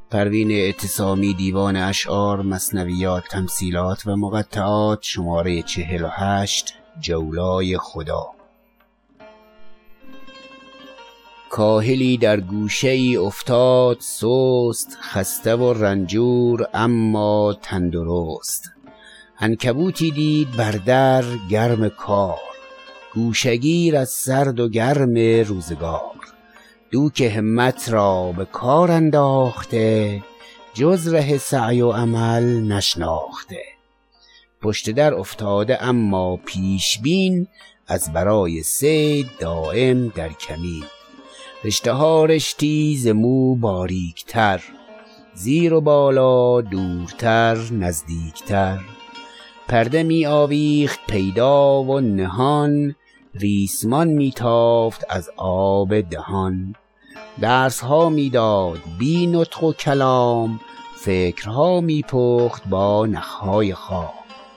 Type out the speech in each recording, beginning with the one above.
پروین اعتصامی، دیوان اشعار، مثنویات، تمثیلات و مقطعات، شماره 48. جولای خدا. کاهلی در گوشه ای افتاد سست، خسته و رنجور اما تندرست. عنکبوتی دید بر در گرم کار، گوشگیر از سرد و گرم روزگار. دوک همت را به کار انداخته، جز ره سعی و عمل نشناخته. پشت در افتاده اما پیش بین، از برای صید دائم در کمین. رشته ها رشتی ز مو باریکتر، زیر و بالا دورتر نزدیکتر. پرده می آویخت پیدا و نهان، ریسمان می تافت از آب دهان. درس ها می داد بی نطق و کلام، فکرها می پخت با نخهای خام.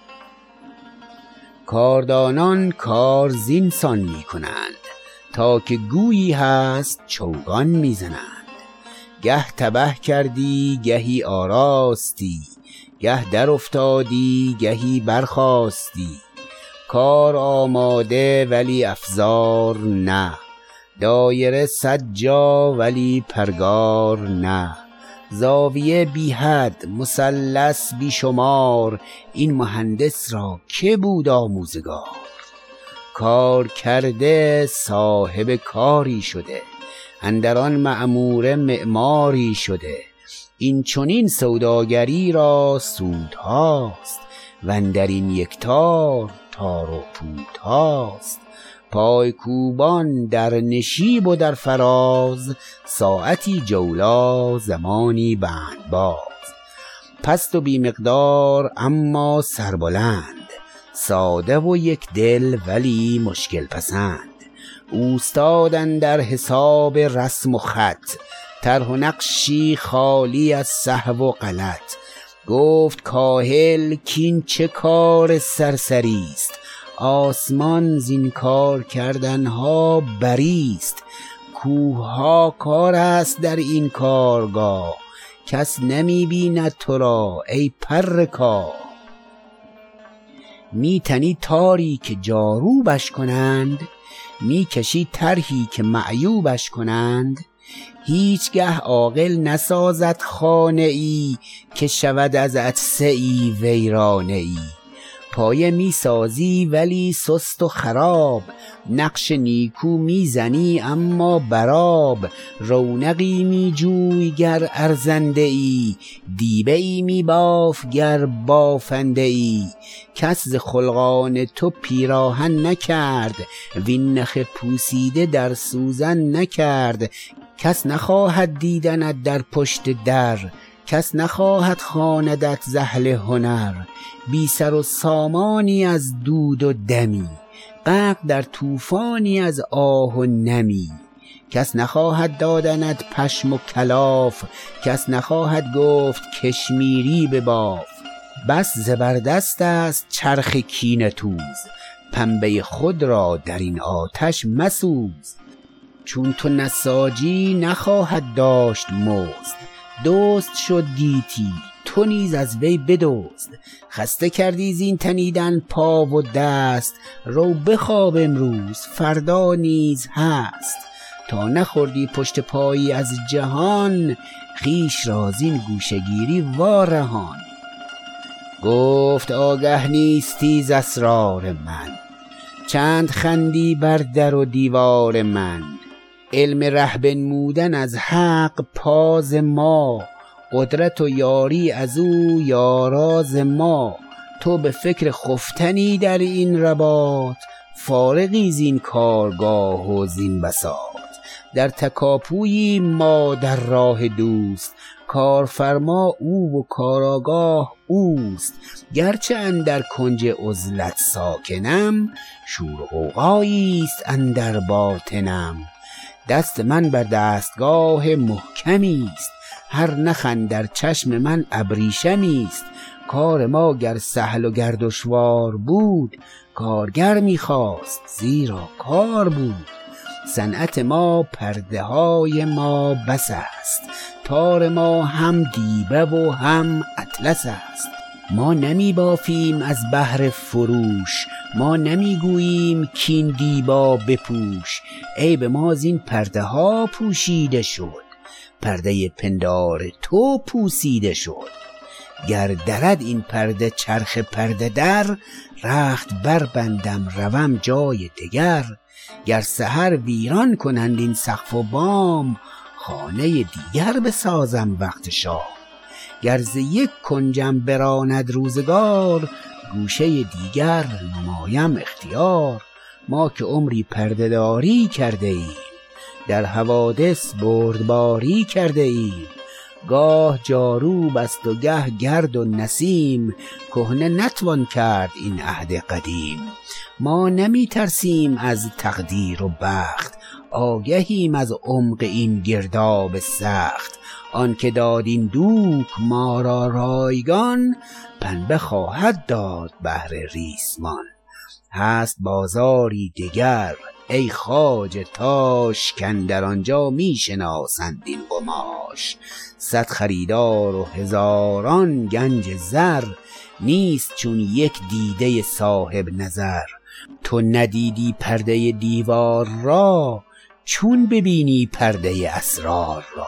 کاردانان کار زینسان می کنند، تا که گویی هست چوگان می زنند. گه تبه کردی گهی آراستی، گه در افتادی گهی برخاستی. کار آماده ولی افزار نه، دایره 100 جا ولی پرگار نه. زاویه بی حد، مثلث بی شمار، این مهندس را که بود آموزگار. کار کرده صاحب کاری شده، اندران مأمور معماری شده. این چنین سوداگری را سودهاست، و اندرین یک تار تار و پودهاست. پای کوبان در نشیب و در فراز، ساعتی جولا زمانی بندباز. پست و بی مقدار اما سربلند، ساده و یک دل ولی مشکل پسند. اوستادن در حساب رسم و خط، طرح و نقشی خالی از سهو و غلط. گفت کاهل کین چه کار سرسریست، آسمان زین کار کردنها بریست. کوه ها کار است در این کارگاه، کس نمی بیند تو را ای پر کاه. می تنی تاری که جاروبش کنند، می کشی طرحی که معیوبش کنند. هیچگه عاقل نسازد خانه ای، که شود از عطسه ای ویرانه ای. پایه می سازی ولی سست و خراب، نقش نیکو می زنی اما براب. رونقی می جوی گر ارزنده ای، دیبه ای می باف گر بافنده ای. کس ز خلقان تو پیراهن نکرد، وین نخ پوسیده در سوزن نکرد. کس نخواهد دیدنت در پشت در، کس نخواهد خواندت ز اهل هنر. بی سر و سامانی از دود و دمی، غرق در طوفانی از آه و نمی. کس نخواهد دادنت پشم و کلاف، کس نخواهد گفت کشمیری بباف. بس زبردست است چرخ کینه توز، پنبه خود را در این آتش مسوز. چون تو نساجی نخواهد داشت مزد، دزد شد گیتی تو نیز از وی بدزد. خسته کردی زین تنیدن پا و دست، رو بخواب امروز فردا نیز هست. تا نخوردی پشت پایی از جهان، خویش را زین گوشگیری وارهان. گفت آگه نیستی ز اسرار من، چند خندی بر در و دیوار من. علم ره بنمودن از حق پاز ما، قدرت و یاری از او یاراز ما. تو به فکر خفتنی در این رباط، فارغی زین کارگاه و زین بساط. در تکاپویی ما در راه دوست، کارفرما او و کارآگاه اوست. گرچه اندر کنج عزلت ساکنم، شور و غوغاییست اندر باطنم. دست من بر دستگاه محکمیست، هر نخ اندر چشم من ابریشمیست. کار ما گر سهل و گر دشوار بود، کارگر میخواست زیرا کار بود. صنعت ما پرده های ما بس است، تار ما هم دیبه و هم اطلس است. ما نمی بافیم از بهر فروش، ما نمی گوییم کین دیبا بپوش. عیب ما زین پرده ها پوشیده شد، پرده پندار تو پوسیده شد. گر درد این پرده چرخ پرده در، رخت بربندم روم جای دگر. گر سحر ویران کنند این سقف و بام، خانه دیگر بسازم وقت شام. گر ز یک کنجم براند روزگار، گوشه دیگر نمایم اختیار. ما که عمری پرده داری کرده ایم، در حوادث بردباری کرده ایم. گاه جارو بست و گه گرد و نسیم، کهنه نتوان کرد این عهد قدیم. ما نمی ترسیم از تقدیر و بخت، آگهیم از عمق این گرداب سخت. آن که داد این دوک ما را رایگان، پنبه خواهد داد بهر ریسمان. هست بازاری دگر ای خواجه تاش، کاندر آنجا می شناسند این قماش. 100 خریدار و هزاران گنج زر، نیست چون یک دیده صاحب نظر. تو ندیدی پرده دیوار را، چون ببینی پرده اسرار را.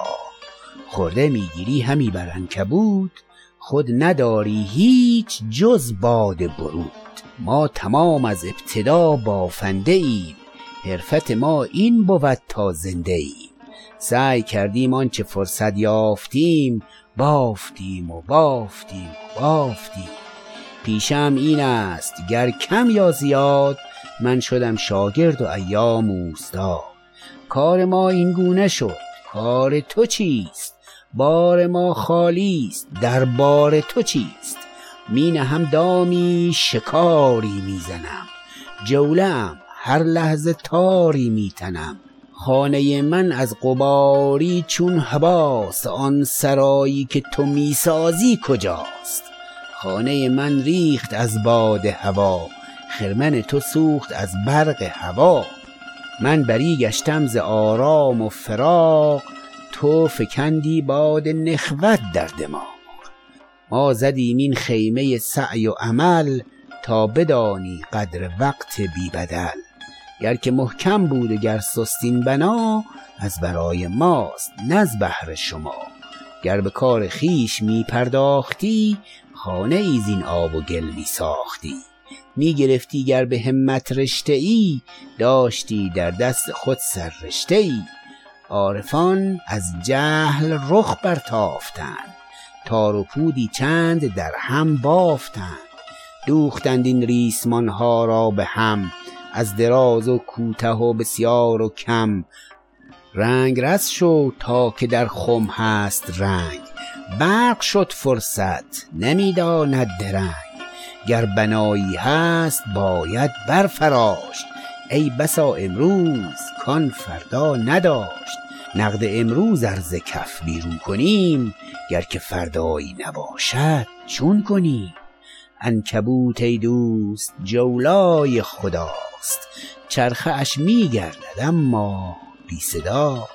خورده میگیری همی بر عنکبوت، خود نداری هیچ جز باد برود. ما تمام از ابتدا بافنده ایم، حرفت ما این بود تا زنده ایم. سعی کردیم آنچه فرصت یافتیم، بافتیم و بافتیم و بافتیم. پیشم این است گر کم یا زیاد، من شدم شاگرد و ایام اوستاد. کار ما این گونه شد، کار تو چیست؟ بار ما خالی است، در بار تو چیست؟ می نهم دامی شکاری می زنم، جوله‌ام هر لحظه تاری می تنم. خانه من از غباری چون هباست، آن سرایی که تو می سازی کجاست؟ خانه من ریخت از باد هوا، خرمن تو سوخت از برق هوا. من بری گشتم ز آرام و فراق، تو فکندی باد نخوت در دماغ. ما زدیم این خیمه سعی و عمل، تا بدانی قدر وقت بی بدل. گر که محکم بود و گر سستین بنا، از برای ماست نه از بهر شما. گر به کار خویش می پرداختی، خانه ای زین آب و گل می ساختی. می گرفتی گر به همت رشته ای، داشتی در دست خود سر رشته ای. عارفان از جهل رخ برتافتند، تار و پودی چند در هم بافتند. دوختند این ریسمان ها را به هم، از دراز و کوته و بسیار و کم. رنگ رس شد تا که در خم هست رنگ، برق شد فرصت نمی داند درنگ. گر بنایی هست باید برفراشت، ای بسا امروز کان فردا نداشت. نقد امروز ار ز کف بیرون کنیم، گر که فردایی نباشد چون کنیم؟ عنکبوت ای دوست جولای خداست، چرخه اش می گردد اما بی صداست.